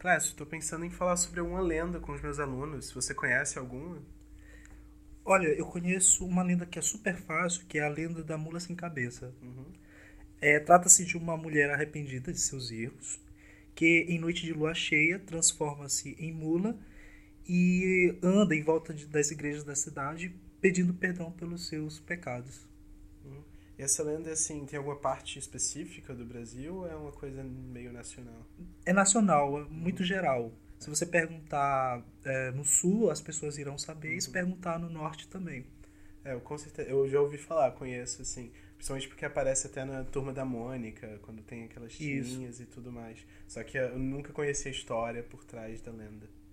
Clécio, estou pensando em falar sobre alguma lenda com os meus alunos. Você conhece alguma? Olha, eu conheço uma lenda que é super fácil, que é a lenda da mula sem cabeça. Uhum. Trata-se de uma mulher arrependida de seus erros, que em noite de lua cheia transforma-se em mula e anda em volta das igrejas da cidade pedindo perdão pelos seus pecados. Uhum. E essa lenda, assim, tem alguma parte específica do Brasil ou é uma coisa meio nacional? É nacional, é Uhum. muito geral. Se você perguntar no sul, as pessoas irão saber, e se Uhum. perguntar no norte também. Eu com certeza, eu já ouvi falar, conheço, assim, principalmente porque aparece até na Turma da Mônica, quando tem aquelas Isso. tirinhas e tudo mais. Só que eu nunca conheci a história por trás da lenda.